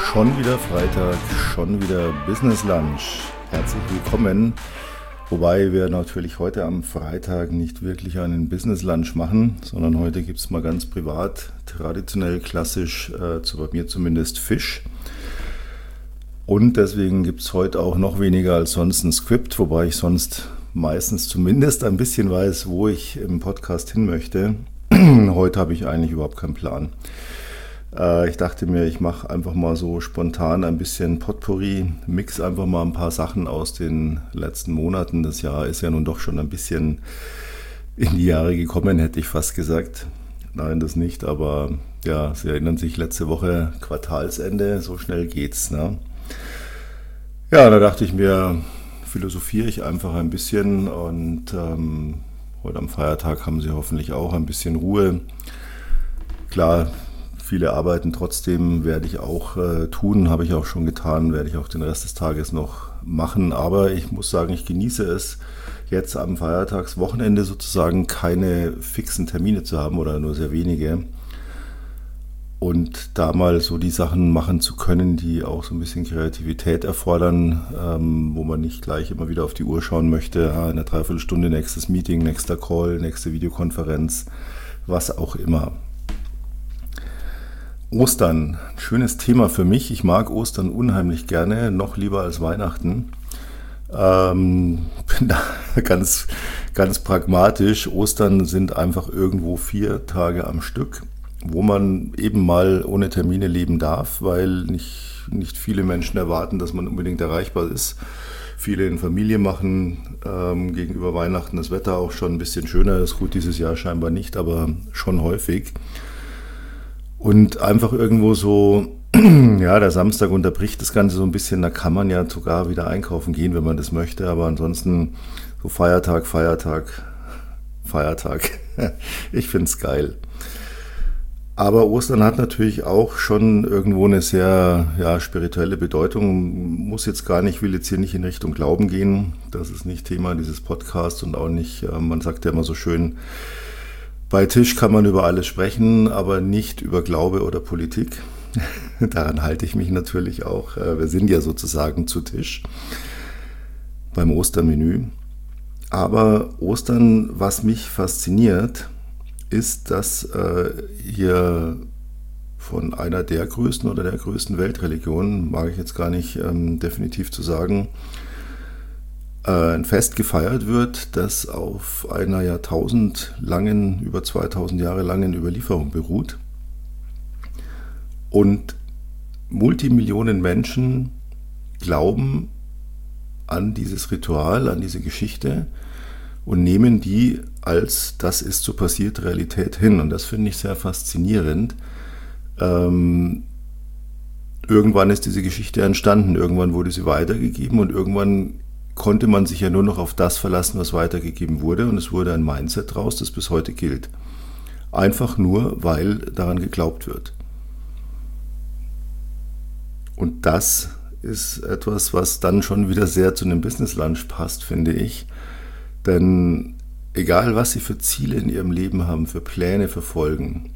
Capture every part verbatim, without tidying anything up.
Schon wieder Freitag, schon wieder Business Lunch. Herzlich willkommen. Wobei wir natürlich heute am Freitag nicht wirklich einen Business Lunch machen, sondern heute gibt es mal ganz privat, traditionell, klassisch, äh, zu, bei mir zumindest Fisch. Und deswegen gibt es heute auch noch weniger als sonst ein Skript, wobei ich sonst meistens zumindest ein bisschen weiß, wo ich im Podcast hin möchte. Heute habe ich eigentlich überhaupt keinen Plan. Ich dachte mir, ich mache einfach mal so spontan ein bisschen Potpourri, mix einfach mal ein paar Sachen aus den letzten Monaten. Das Jahr ist ja nun doch schon ein bisschen in die Jahre gekommen, hätte ich fast gesagt. Nein, das nicht, aber ja, Sie erinnern sich, letzte Woche Quartalsende, so schnell geht's, ne? Ja, da dachte ich mir, philosophiere ich einfach ein bisschen und ähm, heute am Feiertag haben Sie hoffentlich auch ein bisschen Ruhe. Klar, viele arbeiten trotzdem, werde ich auch äh, tun, habe ich auch schon getan, werde ich auch den Rest des Tages noch machen. Aber ich muss sagen, ich genieße es, jetzt am Feiertagswochenende sozusagen keine fixen Termine zu haben oder nur sehr wenige. Und da mal so die Sachen machen zu können, die auch so ein bisschen Kreativität erfordern, ähm, wo man nicht gleich immer wieder auf die Uhr schauen möchte, ah, in einer Dreiviertelstunde nächstes Meeting, nächster Call, nächste Videokonferenz, was auch immer. Ostern, ein schönes Thema für mich. Ich mag Ostern unheimlich gerne, noch lieber als Weihnachten. Ähm, bin da ganz, ganz pragmatisch. Ostern sind einfach irgendwo vier Tage am Stück, wo man eben mal ohne Termine leben darf, weil nicht, nicht viele Menschen erwarten, dass man unbedingt erreichbar ist. Viele in Familie machen ähm, gegenüber Weihnachten das Wetter auch schon ein bisschen schöner. Das ist gut, dieses Jahr scheinbar nicht, aber schon häufig. Und einfach irgendwo so, ja, der Samstag unterbricht das Ganze so ein bisschen, da kann man ja sogar wieder einkaufen gehen, wenn man das möchte, aber ansonsten so Feiertag, Feiertag, Feiertag. Ich find's geil. Aber Ostern hat natürlich auch schon irgendwo eine sehr ja, spirituelle Bedeutung. Muss jetzt gar nicht, will jetzt hier nicht in Richtung Glauben gehen. Das ist nicht Thema dieses Podcasts und auch nicht, man sagt ja immer so schön, bei Tisch kann man über alles sprechen, aber nicht über Glaube oder Politik. Daran halte ich mich natürlich auch. Wir sind ja sozusagen zu Tisch beim Ostermenü. Aber Ostern, was mich fasziniert, ist, dass äh, hier von einer der größten oder der größten Weltreligionen, mag ich jetzt gar nicht ähm, definitiv zu sagen, ein Fest gefeiert wird, das auf einer jahrtausendlangen, über zweitausend Jahre langen Überlieferung beruht. Und Multimillionen Menschen glauben an dieses Ritual, an diese Geschichte und nehmen die als das ist so passiert Realität hin. Und das finde ich sehr faszinierend. Ähm, irgendwann ist diese Geschichte entstanden, irgendwann wurde sie weitergegeben und irgendwann konnte man sich ja nur noch auf das verlassen, was weitergegeben wurde. Und es wurde ein Mindset draus, das bis heute gilt. Einfach nur, weil daran geglaubt wird. Und das ist etwas, was dann schon wieder sehr zu einem Business Lunch passt, finde ich. Denn egal, was Sie für Ziele in Ihrem Leben haben, für Pläne verfolgen,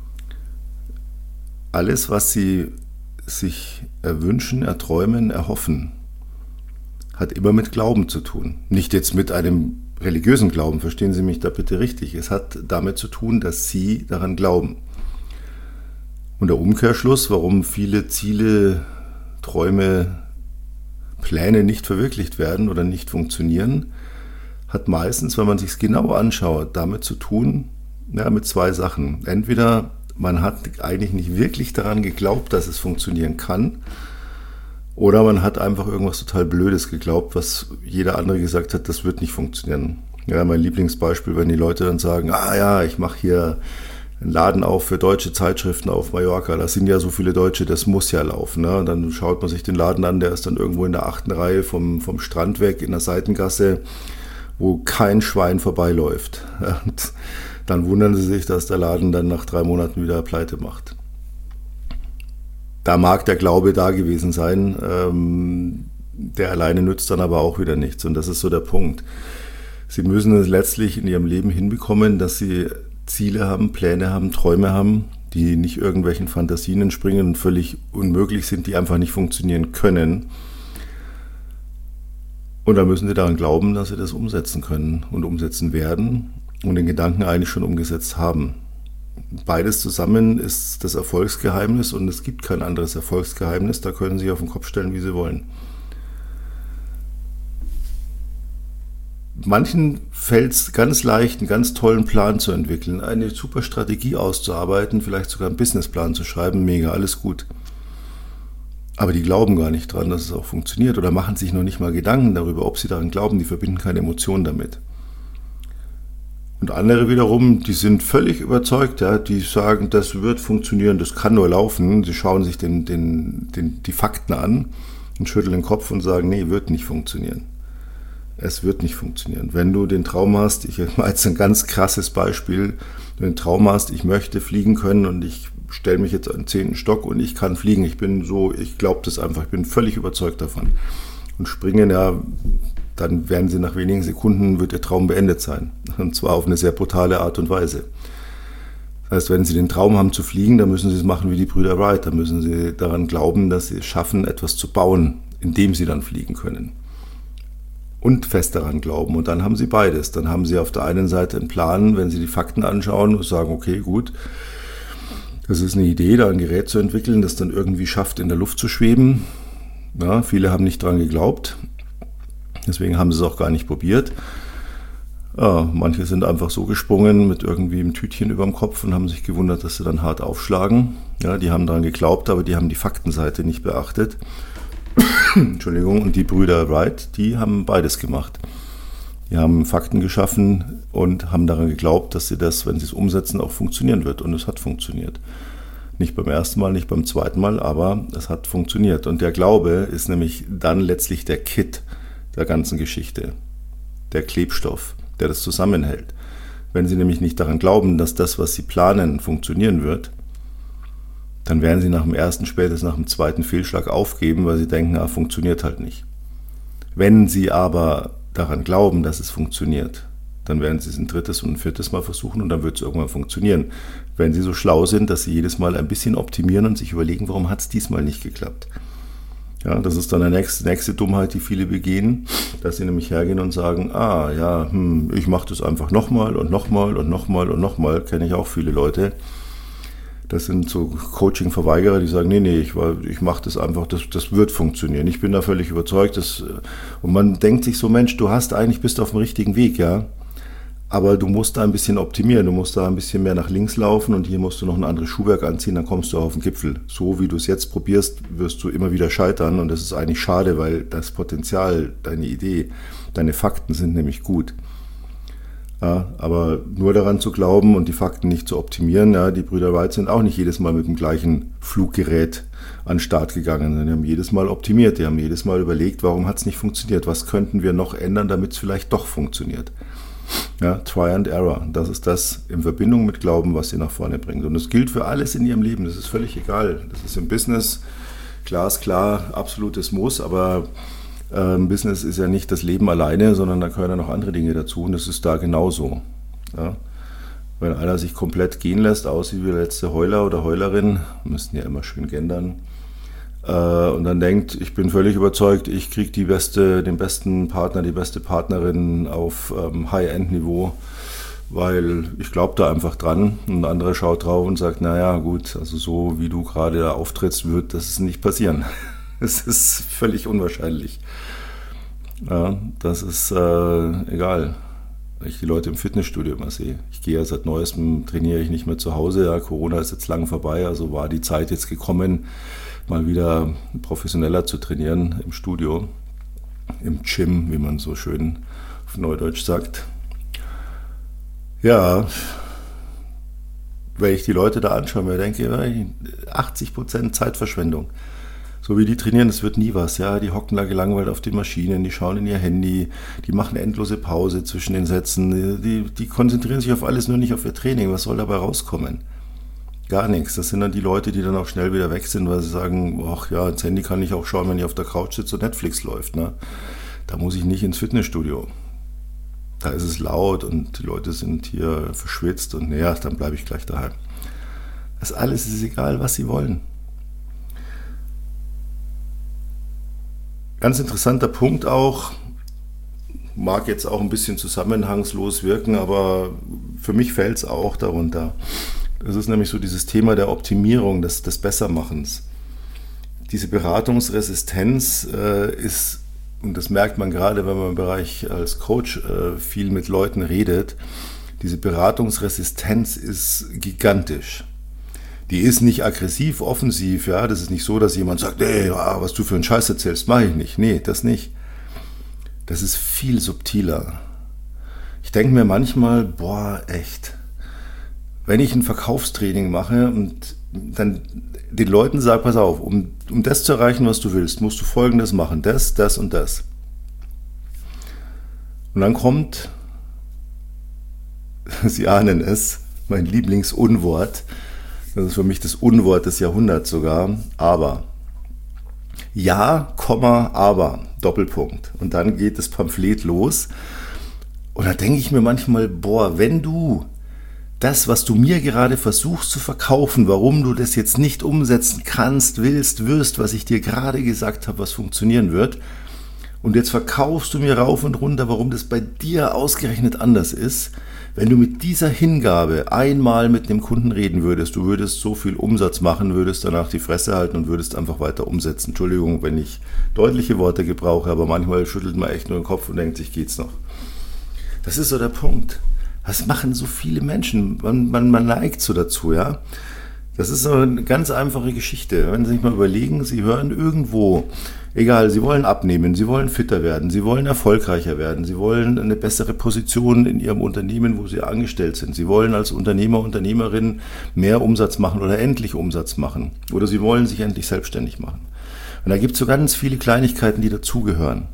alles, was Sie sich erwünschen, erträumen, erhoffen, hat immer mit Glauben zu tun. Nicht jetzt mit einem religiösen Glauben, verstehen Sie mich da bitte richtig. Es hat damit zu tun, dass Sie daran glauben. Und der Umkehrschluss, warum viele Ziele, Träume, Pläne nicht verwirklicht werden oder nicht funktionieren, hat meistens, wenn man sich es genau anschaut, damit zu tun, ja, mit zwei Sachen. Entweder man hat eigentlich nicht wirklich daran geglaubt, dass es funktionieren kann, oder man hat einfach irgendwas total Blödes geglaubt, was jeder andere gesagt hat, das wird nicht funktionieren. Ja, mein Lieblingsbeispiel, wenn die Leute dann sagen, ah ja, ich mache hier einen Laden auf für deutsche Zeitschriften auf Mallorca, da sind ja so viele Deutsche, das muss ja laufen. Ne? Und dann schaut man sich den Laden an, der ist dann irgendwo in der achten Reihe vom, vom Strand weg, in der Seitengasse, wo kein Schwein vorbeiläuft. Und dann wundern sie sich, dass der Laden dann nach drei Monaten wieder pleite macht. Da mag der Glaube da gewesen sein, ähm, der alleine nützt dann aber auch wieder nichts. Und das ist so der Punkt. Sie müssen es letztlich in ihrem Leben hinbekommen, dass sie Ziele haben, Pläne haben, Träume haben, die nicht irgendwelchen Fantasien entspringen und völlig unmöglich sind, die einfach nicht funktionieren können. Und dann müssen sie daran glauben, dass sie das umsetzen können und umsetzen werden und den Gedanken eigentlich schon umgesetzt haben. Beides zusammen ist das Erfolgsgeheimnis und es gibt kein anderes Erfolgsgeheimnis, da können Sie sich auf den Kopf stellen, wie Sie wollen. Manchen fällt es ganz leicht, einen ganz tollen Plan zu entwickeln, eine super Strategie auszuarbeiten, vielleicht sogar einen Businessplan zu schreiben, mega, alles gut. Aber die glauben gar nicht dran, dass es auch funktioniert oder machen sich noch nicht mal Gedanken darüber, ob sie daran glauben, die verbinden keine Emotionen damit. Und andere wiederum, die sind völlig überzeugt, ja, die sagen, das wird funktionieren, das kann nur laufen. Sie schauen sich den, den, den, die Fakten an und schütteln den Kopf und sagen, nee, wird nicht funktionieren. Es wird nicht funktionieren. Wenn du den Traum hast, ich mache jetzt ein ganz krasses Beispiel, wenn du den Traum hast, ich möchte fliegen können und ich stelle mich jetzt an den zehnten Stock und ich kann fliegen. Ich bin so, ich glaube das einfach, ich bin völlig überzeugt davon. Und springen, ja, dann werden sie nach wenigen Sekunden, wird ihr Traum beendet sein. Und zwar auf eine sehr brutale Art und Weise. Das heißt, wenn sie den Traum haben zu fliegen, dann müssen sie es machen wie die Brüder Wright. Dann müssen sie daran glauben, dass sie es schaffen, etwas zu bauen, indem sie dann fliegen können. Und fest daran glauben. Und dann haben sie beides. Dann haben sie auf der einen Seite einen Plan, wenn sie die Fakten anschauen und sagen, okay, gut, das ist eine Idee, da ein Gerät zu entwickeln, das dann irgendwie schafft, in der Luft zu schweben. Ja, viele haben nicht dran geglaubt. Deswegen haben sie es auch gar nicht probiert. Ja, manche sind einfach so gesprungen mit irgendwie einem Tütchen über dem Kopf und haben sich gewundert, dass sie dann hart aufschlagen. Ja, die haben daran geglaubt, aber die haben die Faktenseite nicht beachtet. Entschuldigung, und die Brüder Wright, die haben beides gemacht. Die haben Fakten geschaffen und haben daran geglaubt, dass sie das, wenn sie es umsetzen, auch funktionieren wird. Und es hat funktioniert. Nicht beim ersten Mal, nicht beim zweiten Mal, aber es hat funktioniert. Und der Glaube ist nämlich dann letztlich der Kit der ganzen Geschichte. Der Klebstoff, der das zusammenhält. Wenn Sie nämlich nicht daran glauben, dass das, was Sie planen, funktionieren wird, dann werden Sie nach dem ersten, spätestens nach dem zweiten Fehlschlag aufgeben, weil Sie denken, ah, funktioniert halt nicht. Wenn Sie aber daran glauben, dass es funktioniert, dann werden Sie es ein drittes und ein viertes Mal versuchen und dann wird es irgendwann funktionieren. Wenn Sie so schlau sind, dass Sie jedes Mal ein bisschen optimieren und sich überlegen, warum hat es diesmal nicht geklappt. Ja, das ist dann die nächste, nächste Dummheit, die viele begehen, dass sie nämlich hergehen und sagen, ah ja, hm, ich mache das einfach nochmal und nochmal und nochmal und nochmal, kenne ich auch viele Leute. Das sind so Coaching-Verweigerer, die sagen, nee, nee, ich, ich mache das einfach, das, das wird funktionieren. Ich bin da völlig überzeugt. Das, und man denkt sich so, Mensch, du hast eigentlich, bist auf dem richtigen Weg, ja. Aber du musst da ein bisschen optimieren, du musst da ein bisschen mehr nach links laufen und hier musst du noch ein anderes Schuhwerk anziehen, dann kommst du auf den Gipfel. So wie du es jetzt probierst, wirst du immer wieder scheitern und das ist eigentlich schade, weil das Potenzial, deine Idee, deine Fakten sind nämlich gut. Ja, aber nur daran zu glauben und die Fakten nicht zu optimieren, ja, die Brüder Wright sind auch nicht jedes Mal mit dem gleichen Fluggerät an den Start gegangen. Die haben jedes Mal optimiert, die haben jedes Mal überlegt, warum hat es nicht funktioniert, was könnten wir noch ändern, damit es vielleicht doch funktioniert. Ja, Try and Error, das ist das in Verbindung mit Glauben, was sie nach vorne bringt. Und das gilt für alles in ihrem Leben, das ist völlig egal. Das ist im Business glasklar, absolutes Muss, aber ähm, Business ist ja nicht das Leben alleine, sondern da gehören ja noch andere Dinge dazu und das ist da genauso. Ja. Wenn einer sich komplett gehen lässt, aussieht wie der letzte Heuler oder Heulerin, müssten ja immer schön gendern, und dann denkt, ich bin völlig überzeugt, ich kriege die beste, den besten Partner, die beste Partnerin auf ähm, High-End-Niveau, weil ich glaube da einfach dran. Und ein anderer schaut drauf und sagt, naja gut, also so wie du gerade da auftrittst, wird das nicht passieren. Es ist völlig unwahrscheinlich. Ja, das ist äh, egal. Wenn ich die Leute im Fitnessstudio immer sehe. Ich gehe ja seit Neuestem, trainiere ich nicht mehr zu Hause. Ja, Corona ist jetzt lang vorbei, also war die Zeit jetzt gekommen, mal wieder professioneller zu trainieren im Studio, im Gym, wie man so schön auf Neudeutsch sagt. Ja, wenn ich die Leute da anschaue, mir denke, achtzig Prozent Zeitverschwendung. So wie die trainieren, das wird nie was. Ja, die hocken da gelangweilt auf den Maschinen, die schauen in ihr Handy, die machen endlose Pause zwischen den Sätzen, die, die konzentrieren sich auf alles, nur nicht auf ihr Training. Was soll dabei rauskommen? Gar nichts. Das sind dann die Leute, die dann auch schnell wieder weg sind, weil sie sagen, ach ja, ins Handy kann ich auch schauen, wenn ich auf der Couch sitze und Netflix läuft. Ne? Da muss ich nicht ins Fitnessstudio. Da ist es laut und die Leute sind hier verschwitzt und naja, dann bleibe ich gleich daheim. Das alles ist egal, was sie wollen. Ganz interessanter Punkt auch, mag jetzt auch ein bisschen zusammenhangslos wirken, aber für mich fällt es auch darunter. Das ist nämlich so dieses Thema der Optimierung, des, des Bessermachens. Diese Beratungsresistenz äh, ist, und das merkt man gerade, wenn man im Bereich als Coach äh, viel mit Leuten redet, diese Beratungsresistenz ist gigantisch. Die ist nicht aggressiv, offensiv, ja. Das ist nicht so, dass jemand sagt, ey, was du für einen Scheiß erzählst, mache ich nicht. Nee, das nicht. Das ist viel subtiler. Ich denke mir manchmal, boah, echt. Wenn ich ein Verkaufstraining mache und dann den Leuten sage, pass auf, um, um das zu erreichen, was du willst, musst du Folgendes machen, das, das und das. Und dann kommt, Sie ahnen es, mein Lieblingsunwort. Das ist für mich das Unwort des Jahrhunderts sogar. Aber. Ja, Komma, aber. Doppelpunkt. Und dann geht das Pamphlet los. Und da denke ich mir manchmal, boah, wenn du das, was du mir gerade versuchst zu verkaufen, warum du das jetzt nicht umsetzen kannst, willst, wirst, was ich dir gerade gesagt habe, was funktionieren wird, und jetzt verkaufst du mir rauf und runter, warum das bei dir ausgerechnet anders ist. Wenn du mit dieser Hingabe einmal mit dem Kunden reden würdest, du würdest so viel Umsatz machen, würdest danach die Fresse halten und würdest einfach weiter umsetzen. Entschuldigung, wenn ich deutliche Worte gebrauche, aber manchmal schüttelt man echt nur den Kopf und denkt sich, geht's noch. Das ist so der Punkt. Das machen so viele Menschen. Man, man, man neigt so dazu, ja. Das ist so eine ganz einfache Geschichte. Wenn Sie sich mal überlegen, Sie hören irgendwo, egal, Sie wollen abnehmen, Sie wollen fitter werden, Sie wollen erfolgreicher werden, Sie wollen eine bessere Position in Ihrem Unternehmen, wo Sie angestellt sind. Sie wollen als Unternehmer, Unternehmerin mehr Umsatz machen oder endlich Umsatz machen. Oder Sie wollen sich endlich selbstständig machen. Und da gibt es so ganz viele Kleinigkeiten, die dazugehören.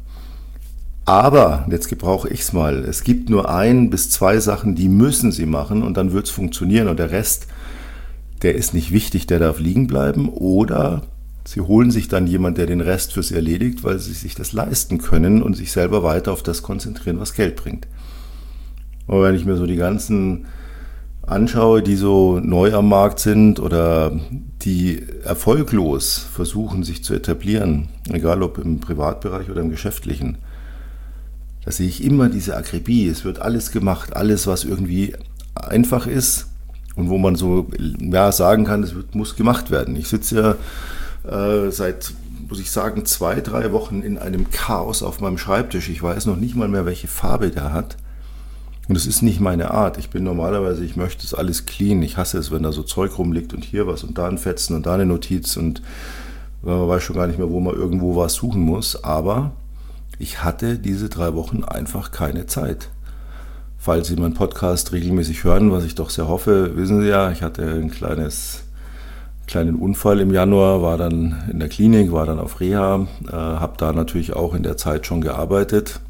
Aber, jetzt gebrauche ich es mal, es gibt nur ein bis zwei Sachen, die müssen Sie machen und dann wird es funktionieren und der Rest, der ist nicht wichtig, der darf liegen bleiben, oder Sie holen sich dann jemand, der den Rest für Sie erledigt, weil Sie sich das leisten können und sich selber weiter auf das konzentrieren, was Geld bringt. Und wenn ich mir so die ganzen anschaue, die so neu am Markt sind oder die erfolglos versuchen, sich zu etablieren, egal ob im Privatbereich oder im Geschäftlichen, da sehe ich immer diese Akribie. Es wird alles gemacht, alles, was irgendwie einfach ist und wo man so ja, sagen kann, es wird, muss gemacht werden. Ich sitze ja äh, seit, muss ich sagen, zwei, drei Wochen in einem Chaos auf meinem Schreibtisch. Ich weiß noch nicht mal mehr, welche Farbe der hat. Und es ist nicht meine Art. Ich bin normalerweise, ich möchte es alles clean. Ich hasse es, wenn da so Zeug rumliegt und hier was und da ein Fetzen und da eine Notiz und man weiß schon gar nicht mehr, wo man irgendwo was suchen muss. Aber ich hatte diese drei Wochen einfach keine Zeit. Falls Sie meinen Podcast regelmäßig hören, was ich doch sehr hoffe, wissen Sie ja, ich hatte ein kleines, kleinen Unfall im Januar, war dann in der Klinik, war dann auf Reha, äh, habe da natürlich auch in der Zeit schon gearbeitet.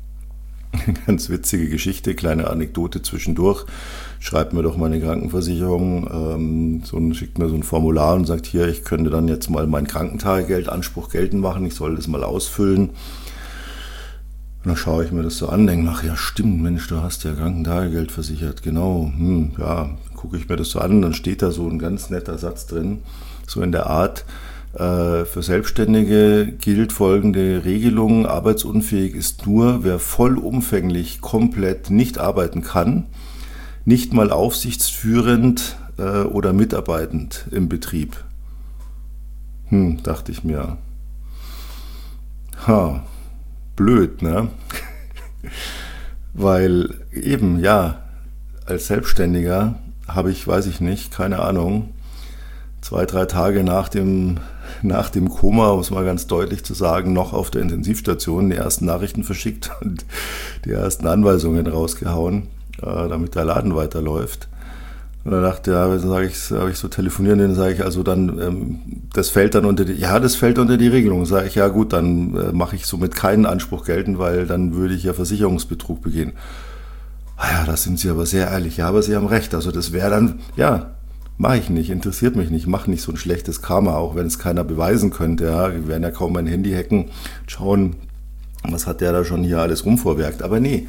Ganz witzige Geschichte, kleine Anekdote zwischendurch. Schreibt mir doch meine Krankenversicherung, ähm, so ein, schickt mir so ein Formular und sagt, hier, ich könnte dann jetzt mal meinen Krankentagegeldanspruch geltend machen, ich soll das mal ausfüllen. Und dann schaue ich mir das so an, denke, ach ja, stimmt, Mensch, du hast ja Krankentagegeld versichert, genau, hm, ja, gucke ich mir das so an, dann steht da so ein ganz netter Satz drin, so in der Art, äh, für Selbstständige gilt folgende Regelung, arbeitsunfähig ist nur, wer vollumfänglich komplett nicht arbeiten kann, nicht mal aufsichtsführend äh, oder mitarbeitend im Betrieb. Hm, dachte ich mir, ha, blöd, ne? Weil eben, ja, als Selbstständiger habe ich, weiß ich nicht, keine Ahnung, zwei, drei Tage nach dem, nach dem Koma, um es mal ganz deutlich zu sagen, noch auf der Intensivstation die ersten Nachrichten verschickt und die ersten Anweisungen rausgehauen, äh, damit der Laden weiterläuft. Und dann dachte ja, dann sage ich, habe ich so telefonieren, dann sage ich, also dann, ähm, das fällt dann unter die, ja, das fällt unter die Regelung. Sage ich, ja gut, dann äh, mache ich somit keinen Anspruch geltend, weil dann würde ich ja Versicherungsbetrug begehen. Ah ja, da sind Sie aber sehr ehrlich. Ja, aber Sie haben recht. Also das wäre dann, ja, mache ich nicht, interessiert mich nicht, mache nicht so ein schlechtes Karma, auch wenn es keiner beweisen könnte. Ja, wir werden ja kaum mein Handy hacken, schauen, was hat der da schon hier alles rumvorwerkt. Aber nee,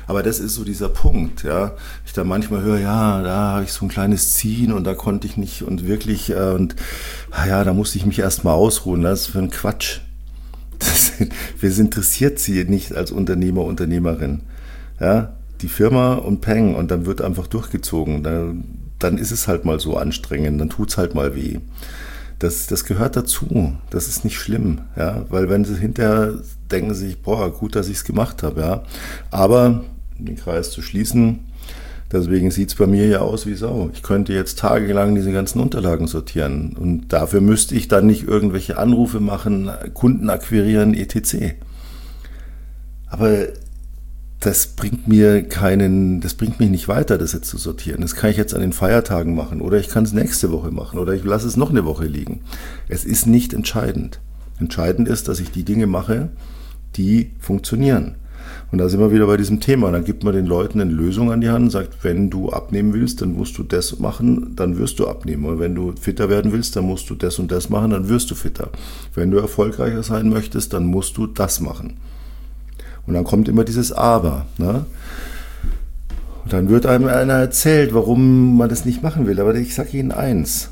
Aber das ist so dieser Punkt, ja. Ich da manchmal höre, ja, da habe ich so ein kleines Ziehen und da konnte ich nicht und wirklich, äh, und ah ja, da musste ich mich erstmal ausruhen. Das ist für ein Quatsch. Das, wer interessiert sie nicht als Unternehmer, Unternehmerin? Ja, die Firma und Peng und dann wird einfach durchgezogen. Dann, dann ist es halt mal so anstrengend, dann tut es halt mal weh. Das, das gehört dazu. Das ist nicht schlimm, ja, weil wenn sie hinterher denken sie sich, boah, gut, dass ich es gemacht habe, ja. Aber um den Kreis zu schließen, deswegen sieht es bei mir ja aus wie Sau. Ich könnte jetzt tagelang diese ganzen Unterlagen sortieren und dafür müsste ich dann nicht irgendwelche Anrufe machen, Kunden akquirieren, et cetera. Aber das bringt mir keinen, das bringt mich nicht weiter, das jetzt zu sortieren. Das kann ich jetzt an den Feiertagen machen oder ich kann es nächste Woche machen oder ich lasse es noch eine Woche liegen. Es ist nicht entscheidend. Entscheidend ist, dass ich die Dinge mache, die funktionieren. Und da sind wir wieder bei diesem Thema. Dann gibt man den Leuten eine Lösung an die Hand und sagt, wenn du abnehmen willst, dann musst du das machen, dann wirst du abnehmen. Und wenn du fitter werden willst, dann musst du das und das machen, dann wirst du fitter. Wenn du erfolgreicher sein möchtest, dann musst du das machen. Und dann kommt immer dieses Aber. Ne? Und dann wird einem einer erzählt, warum man das nicht machen will. Aber ich sage Ihnen eins.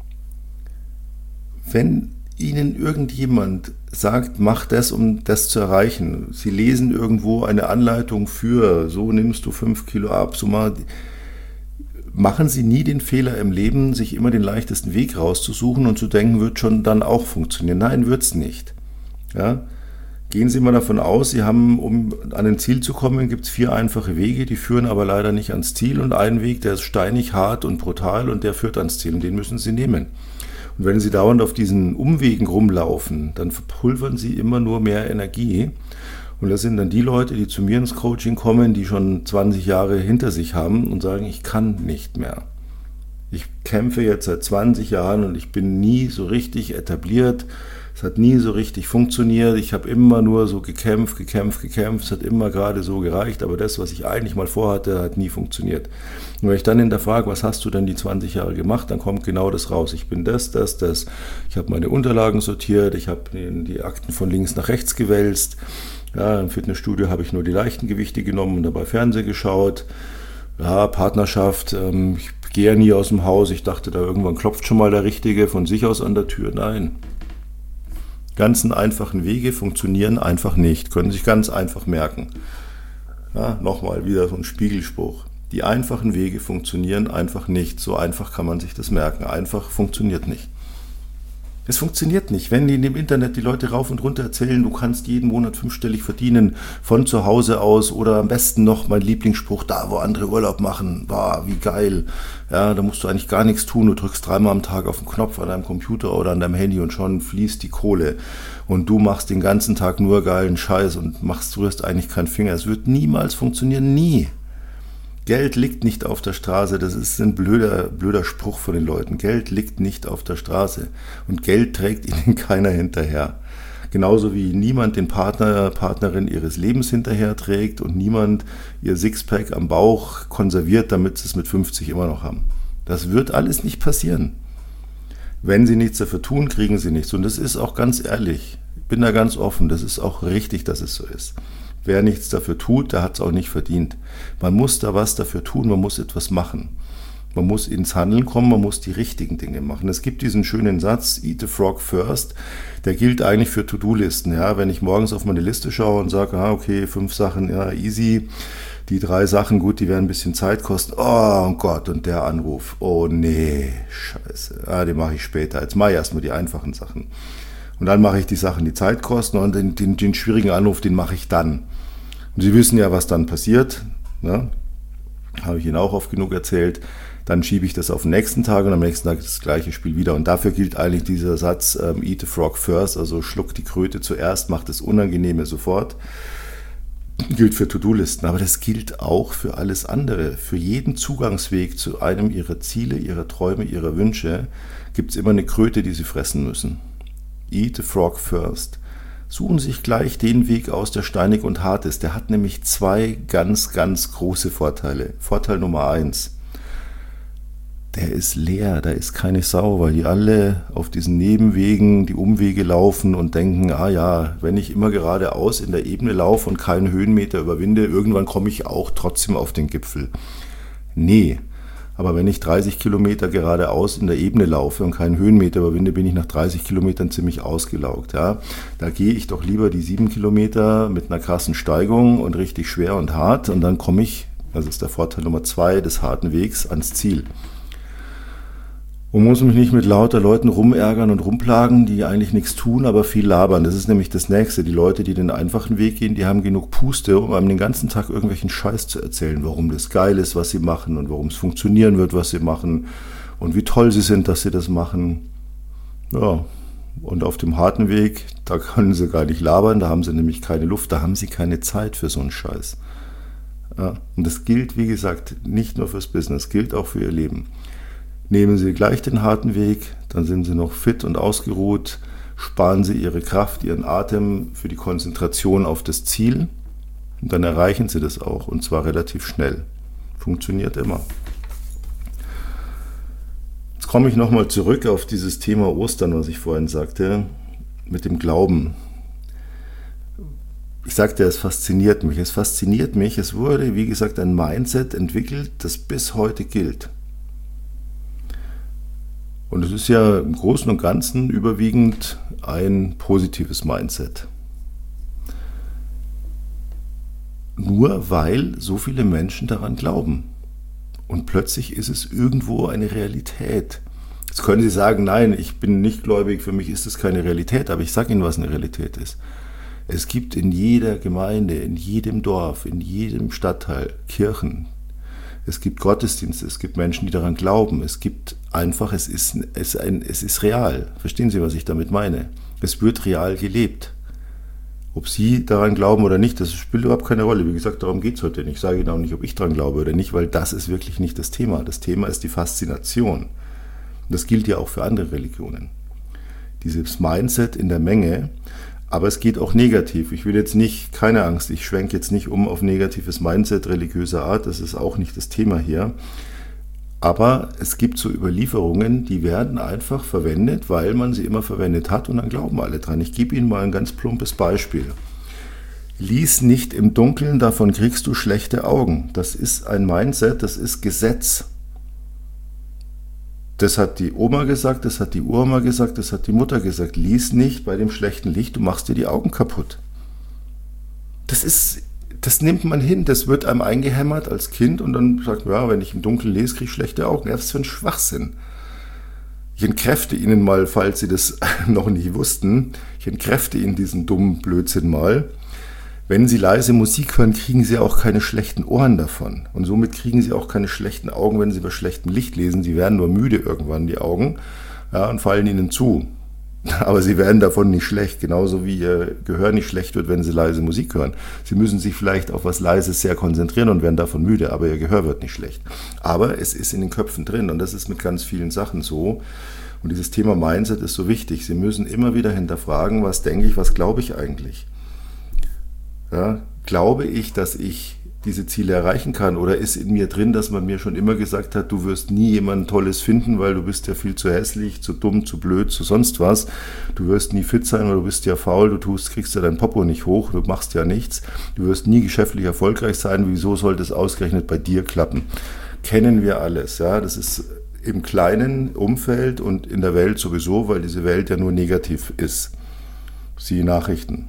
Wenn Ihnen irgendjemand sagt, mach das, um das zu erreichen. Sie lesen irgendwo eine Anleitung für, so nimmst du fünf Kilo ab. So mal, machen Sie nie den Fehler im Leben, sich immer den leichtesten Weg rauszusuchen und zu denken, wird schon dann auch funktionieren. Nein, wird es nicht. Ja? Gehen Sie mal davon aus, Sie haben, um an ein Ziel zu kommen, gibt es vier einfache Wege, die führen aber leider nicht ans Ziel und einen Weg, der ist steinig, hart und brutal und der führt ans Ziel und den müssen Sie nehmen. Und wenn Sie dauernd auf diesen Umwegen rumlaufen, dann verpulvern Sie immer nur mehr Energie und das sind dann die Leute, die zu mir ins Coaching kommen, die schon zwanzig Jahre hinter sich haben und sagen, ich kann nicht mehr. Ich kämpfe jetzt seit zwanzig Jahren und ich bin nie so richtig etabliert. Es hat nie so richtig funktioniert. Ich habe immer nur so gekämpft, gekämpft, gekämpft. Es hat immer gerade so gereicht. Aber das, was ich eigentlich mal vorhatte, hat nie funktioniert. Und wenn ich dann hinterfrage, was hast du denn die zwanzig Jahre gemacht, dann kommt genau das raus. Ich bin das, das, das. Ich habe meine Unterlagen sortiert. Ich habe die Akten von links nach rechts gewälzt. Ja, im Fitnessstudio habe ich nur die leichten Gewichte genommen und dabei Fernsehen geschaut. Ja, Partnerschaft. Ähm, ich gehe ja nie aus dem Haus. Ich dachte, da irgendwann klopft schon mal der Richtige von sich aus an der Tür. Nein. Ganzen einfachen Wege funktionieren einfach nicht, können sich ganz einfach merken. Ja, nochmal wieder so ein Spiegelspruch. Die einfachen Wege funktionieren einfach nicht. So einfach kann man sich das merken. Einfach funktioniert nicht. Es funktioniert nicht. Wenn die in dem Internet die Leute rauf und runter erzählen, du kannst jeden Monat fünfstellig verdienen, von zu Hause aus oder am besten noch mein Lieblingsspruch, da wo andere Urlaub machen, boah, wie geil. Ja, da musst du eigentlich gar nichts tun, du drückst dreimal am Tag auf den Knopf an deinem Computer oder an deinem Handy und schon fließt die Kohle. Und du machst den ganzen Tag nur geilen Scheiß und machst, rührst eigentlich keinen Finger. Es wird niemals funktionieren, nie. Geld liegt nicht auf der Straße, das ist ein blöder, blöder Spruch von den Leuten. Geld liegt nicht auf der Straße und Geld trägt ihnen keiner hinterher. Genauso wie niemand den Partner, Partnerin ihres Lebens hinterher trägt und niemand ihr Sixpack am Bauch konserviert, damit sie es mit fünfzig immer noch haben. Das wird alles nicht passieren. Wenn sie nichts dafür tun, kriegen sie nichts. Und das ist auch ganz ehrlich, ich bin da ganz offen, das ist auch richtig, dass es so ist. Wer nichts dafür tut, der hat es auch nicht verdient. Man muss da was dafür tun, man muss etwas machen. Man muss ins Handeln kommen, man muss die richtigen Dinge machen. Es gibt diesen schönen Satz, eat the frog first, der gilt eigentlich für To-Do-Listen. Ja, wenn ich morgens auf meine Liste schaue und sage, ah, okay, fünf Sachen, ja, easy, die drei Sachen, gut, die werden ein bisschen Zeit kosten. Oh Gott, und der Anruf, oh nee, scheiße, ah, den mache ich später. Jetzt mache ich erstmal die einfachen Sachen. Und dann mache ich die Sachen, die Zeit kosten und den, den, den schwierigen Anruf, den mache ich dann. Und Sie wissen ja, was dann passiert, ne? Habe ich Ihnen auch oft genug erzählt. Dann schiebe ich das auf den nächsten Tag und am nächsten Tag ist das gleiche Spiel wieder. Und dafür gilt eigentlich dieser Satz, ähm, eat the frog first, also schluck die Kröte zuerst, mach das Unangenehme sofort. Gilt für To-Do-Listen, aber das gilt auch für alles andere. Für jeden Zugangsweg zu einem Ihrer Ziele, Ihrer Träume, Ihrer Wünsche gibt es immer eine Kröte, die Sie fressen müssen. Eat the frog first. Suchen Sie sich gleich den Weg aus, der steinig und hart ist. Der hat nämlich zwei ganz, ganz große Vorteile. Vorteil Nummer eins. der ist leer, da ist keine Sau, weil die alle auf diesen Nebenwegen die Umwege laufen und denken, ah ja, wenn ich immer geradeaus in der Ebene laufe und keinen Höhenmeter überwinde, irgendwann komme ich auch trotzdem auf den Gipfel. Nee, aber wenn ich dreißig Kilometer geradeaus in der Ebene laufe und keinen Höhenmeter überwinde, bin ich nach dreißig Kilometern ziemlich ausgelaugt. Ja? Da gehe ich doch lieber die sieben Kilometer mit einer krassen Steigung und richtig schwer und hart und dann komme ich, das ist der Vorteil Nummer zwei des harten Wegs, ans Ziel. Und muss mich nicht mit lauter Leuten rumärgern und rumplagen, die eigentlich nichts tun, aber viel labern. Das ist nämlich das Nächste. Die Leute, die den einfachen Weg gehen, die haben genug Puste, um einem den ganzen Tag irgendwelchen Scheiß zu erzählen, warum das geil ist, was sie machen und warum es funktionieren wird, was sie machen und wie toll sie sind, dass sie das machen. Ja, und auf dem harten Weg, da können sie gar nicht labern, da haben sie nämlich keine Luft, da haben sie keine Zeit für so einen Scheiß. Ja, und das gilt, wie gesagt, nicht nur fürs Business, gilt auch für ihr Leben. Nehmen Sie gleich den harten Weg, dann sind Sie noch fit und ausgeruht, sparen Sie Ihre Kraft, Ihren Atem für die Konzentration auf das Ziel und dann erreichen Sie das auch und zwar relativ schnell. Funktioniert immer. Jetzt komme ich nochmal zurück auf dieses Thema Ostern, was ich vorhin sagte, mit dem Glauben. Ich sagte, es fasziniert mich. Es fasziniert mich. Es wurde, wie gesagt, ein Mindset entwickelt, das bis heute gilt. Und es ist ja im Großen und Ganzen überwiegend ein positives Mindset. Nur weil so viele Menschen daran glauben. Und plötzlich ist es irgendwo eine Realität. Jetzt können Sie sagen, nein, ich bin nicht gläubig, für mich ist es keine Realität, aber ich sage Ihnen, was eine Realität ist. Es gibt in jeder Gemeinde, in jedem Dorf, in jedem Stadtteil Kirchen. Es gibt Gottesdienste, es gibt Menschen, die daran glauben. Es gibt einfach, es ist, es, ein, es ist real. Verstehen Sie, was ich damit meine? Es wird real gelebt. Ob Sie daran glauben oder nicht, das spielt überhaupt keine Rolle. Wie gesagt, darum geht es heute nicht. Ich sage Ihnen auch nicht, ob ich daran glaube oder nicht, weil das ist wirklich nicht das Thema. Das Thema ist die Faszination. Und das gilt ja auch für andere Religionen. Dieses Mindset in der Menge. Aber es geht auch negativ. Ich will jetzt nicht, keine Angst, ich schwenke jetzt nicht um auf negatives Mindset religiöser Art, das ist auch nicht das Thema hier. Aber es gibt so Überlieferungen, die werden einfach verwendet, weil man sie immer verwendet hat und dann glauben alle dran. Ich gebe Ihnen mal ein ganz plumpes Beispiel. Lies nicht im Dunkeln, davon kriegst du schlechte Augen. Das ist ein Mindset, das ist Gesetz. Das hat die Oma gesagt, das hat die Uroma gesagt, das hat die Mutter gesagt. Lies nicht bei dem schlechten Licht, du machst dir die Augen kaputt. Das ist, das nimmt man hin, das wird einem eingehämmert als Kind und dann sagt man, ja, wenn ich im Dunkeln lese, kriege ich schlechte Augen. Ja, was für ein Schwachsinn. Ich entkräfte Ihnen mal, falls Sie das noch nicht wussten, ich entkräfte Ihnen diesen dummen Blödsinn mal. Wenn Sie leise Musik hören, kriegen Sie auch keine schlechten Ohren davon. Und somit kriegen Sie auch keine schlechten Augen, wenn Sie bei schlechtem Licht lesen. Sie werden nur müde irgendwann, die Augen, ja, und fallen Ihnen zu. Aber Sie werden davon nicht schlecht, genauso wie Ihr Gehör nicht schlecht wird, wenn Sie leise Musik hören. Sie müssen sich vielleicht auf was Leises sehr konzentrieren und werden davon müde, aber Ihr Gehör wird nicht schlecht. Aber es ist in den Köpfen drin und das ist mit ganz vielen Sachen so. Und dieses Thema Mindset ist so wichtig. Sie müssen immer wieder hinterfragen, was denke ich, was glaube ich eigentlich? Ja, glaube ich, dass ich diese Ziele erreichen kann oder ist in mir drin, dass man mir schon immer gesagt hat, du wirst nie jemand Tolles finden, weil du bist ja viel zu hässlich, zu dumm, zu blöd, zu sonst was. Du wirst nie fit sein, weil du bist ja faul, du tust, kriegst ja dein Popo nicht hoch, du machst ja nichts. Du wirst nie geschäftlich erfolgreich sein, wieso sollte es ausgerechnet bei dir klappen? Kennen wir alles, ja, das ist im kleinen Umfeld und in der Welt sowieso, weil diese Welt ja nur negativ ist. Siehe Nachrichten.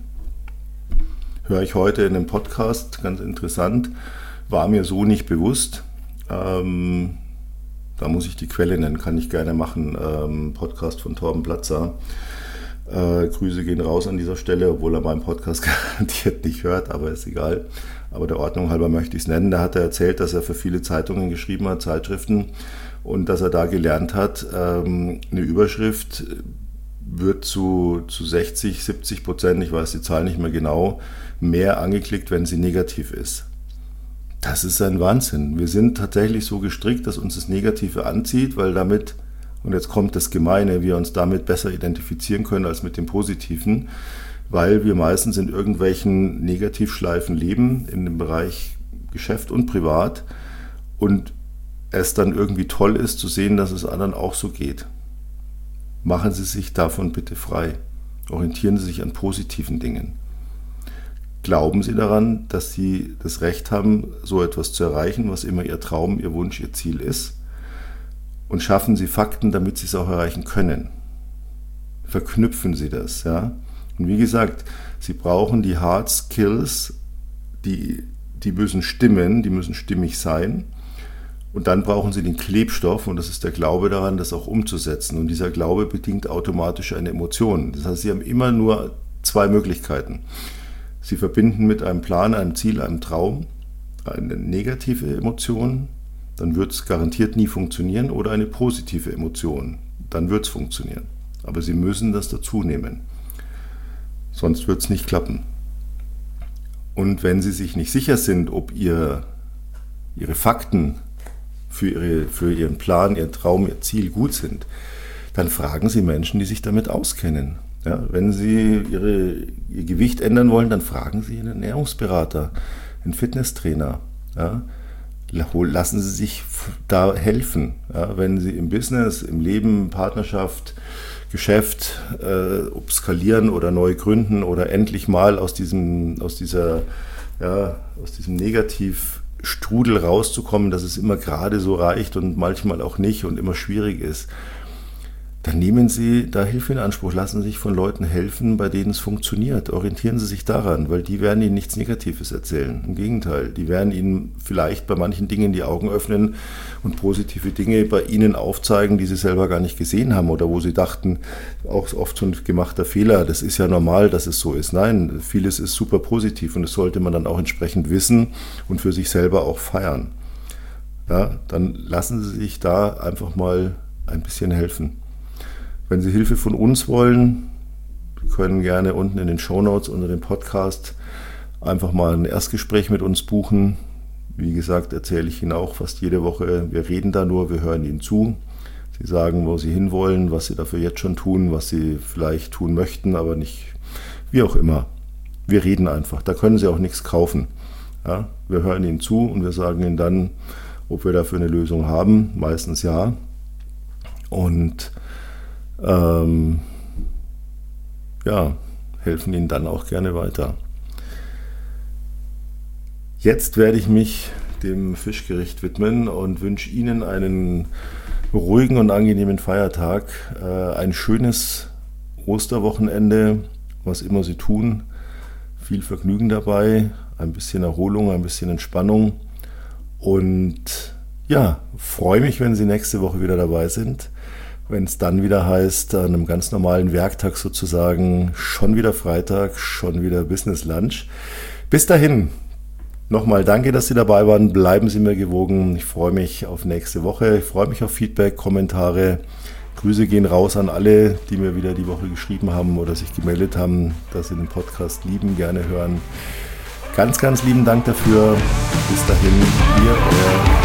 Höre ich heute in einem Podcast, ganz interessant, war mir so nicht bewusst. Ähm, da muss ich die Quelle nennen, kann ich gerne machen. Ähm, Podcast von Torben Platzer. Äh, Grüße gehen raus an dieser Stelle, obwohl er meinen Podcast garantiert nicht hört, aber ist egal. Aber der Ordnung halber möchte ich es nennen. Da hat er erzählt, dass er für viele Zeitungen geschrieben hat, Zeitschriften, und dass er da gelernt hat, ähm, eine Überschrift wird zu, zu sechzig, siebzig Prozent, ich weiß die Zahl nicht mehr genau, mehr angeklickt, wenn sie negativ ist. Das ist ein Wahnsinn. Wir sind tatsächlich so gestrickt, dass uns das Negative anzieht, weil damit, und jetzt kommt das Gemeine, wir uns damit besser identifizieren können als mit dem Positiven, weil wir meistens in irgendwelchen Negativschleifen leben, in dem Bereich Geschäft und Privat, und es dann irgendwie toll ist zu sehen, dass es anderen auch so geht. Machen Sie sich davon bitte frei. Orientieren Sie sich an positiven Dingen. Glauben Sie daran, dass Sie das Recht haben, so etwas zu erreichen, was immer Ihr Traum, Ihr Wunsch, Ihr Ziel ist. Und schaffen Sie Fakten, damit Sie es auch erreichen können. Verknüpfen Sie das. Ja? Und wie gesagt, Sie brauchen die Hard Skills, die, die müssen stimmen, die müssen stimmig sein. Und dann brauchen Sie den Klebstoff, und das ist der Glaube daran, das auch umzusetzen. Und dieser Glaube bedingt automatisch eine Emotion. Das heißt, Sie haben immer nur zwei Möglichkeiten. Sie verbinden mit einem Plan, einem Ziel, einem Traum eine negative Emotion, dann wird es garantiert nie funktionieren, oder eine positive Emotion, dann wird es funktionieren. Aber Sie müssen das dazu nehmen, sonst wird es nicht klappen. Und wenn Sie sich nicht sicher sind, ob ihr, Ihre Fakten für, ihre, für Ihren Plan, Ihren Traum, Ihr Ziel gut sind, dann fragen Sie Menschen, die sich damit auskennen. Ja, wenn Sie ihre, Ihr Gewicht ändern wollen, dann fragen Sie einen Ernährungsberater, einen Fitnesstrainer. Ja, lassen Sie sich da helfen. Ja, wenn Sie im Business, im Leben, Partnerschaft, Geschäft, äh, ob skalieren oder neu gründen oder endlich mal aus diesem, aus dieser, ja, aus diesem Negativstrudel rauszukommen, dass es immer gerade so reicht und manchmal auch nicht und immer schwierig ist, dann nehmen Sie da Hilfe in Anspruch, lassen Sie sich von Leuten helfen, bei denen es funktioniert. Orientieren Sie sich daran, weil die werden Ihnen nichts Negatives erzählen. Im Gegenteil, die werden Ihnen vielleicht bei manchen Dingen die Augen öffnen und positive Dinge bei Ihnen aufzeigen, die Sie selber gar nicht gesehen haben oder wo Sie dachten, auch oft so ein gemachter Fehler, das ist ja normal, dass es so ist. Nein, vieles ist super positiv und das sollte man dann auch entsprechend wissen und für sich selber auch feiern. Ja, dann lassen Sie sich da einfach mal ein bisschen helfen. Wenn Sie Hilfe von uns wollen, können gerne unten in den Shownotes unter dem Podcast einfach mal ein Erstgespräch mit uns buchen. Wie gesagt, erzähle ich Ihnen auch fast jede Woche. Wir reden da nur, wir hören Ihnen zu. Sie sagen, wo Sie hinwollen, was Sie dafür jetzt schon tun, was Sie vielleicht tun möchten, aber nicht, wie auch immer. Wir reden einfach, da können Sie auch nichts kaufen. Ja, wir hören Ihnen zu und wir sagen Ihnen dann, ob wir dafür eine Lösung haben. Meistens ja. Und Ähm, ja, helfen Ihnen dann auch gerne weiter. Jetzt werde ich mich dem Fischgericht widmen und wünsche Ihnen einen ruhigen und angenehmen Feiertag, äh, ein schönes Osterwochenende, was immer Sie tun, viel Vergnügen dabei, ein bisschen Erholung, ein bisschen Entspannung und ja, freue mich, wenn Sie nächste Woche wieder dabei sind. Wenn es dann wieder heißt, an einem ganz normalen Werktag sozusagen, schon wieder Freitag, schon wieder Business Lunch. Bis dahin, nochmal danke, dass Sie dabei waren. Bleiben Sie mir gewogen. Ich freue mich auf nächste Woche. Ich freue mich auf Feedback, Kommentare. Grüße gehen raus an alle, die mir wieder die Woche geschrieben haben oder sich gemeldet haben, dass sie den Podcast lieben, gerne hören. Ganz, ganz lieben Dank dafür. Bis dahin, Ihr, Euer